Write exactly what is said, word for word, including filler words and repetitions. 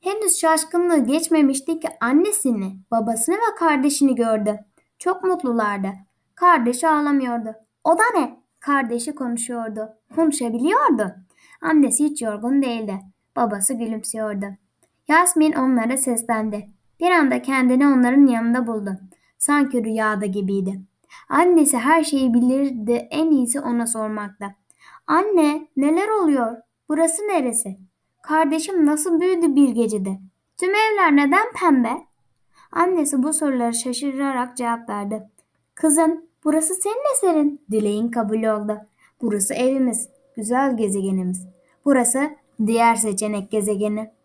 Henüz şaşkınlığı geçmemişti ki annesini, babasını ve kardeşini gördü. Çok mutlulardı. Kardeşi ağlamıyordu. O da ne? Kardeşi konuşuyordu. Konuşabiliyordu. Annesi hiç yorgun değildi. Babası gülümsüyordu. Yasmin onlara seslendi. Bir anda kendini onların yanında buldu. Sanki rüyada gibiydi. Annesi her şeyi bilirdi, en iyisi ona sormakta. Anne, neler oluyor? Burası neresi? Kardeşim nasıl büyüdü bir gecede? Tüm evler neden pembe? Annesi bu soruları şaşırarak cevap verdi. Kızım, burası senin eserin. Dileğin kabul oldu. Burası evimiz, güzel gezegenimiz. Burası diğer seçenek gezegeni.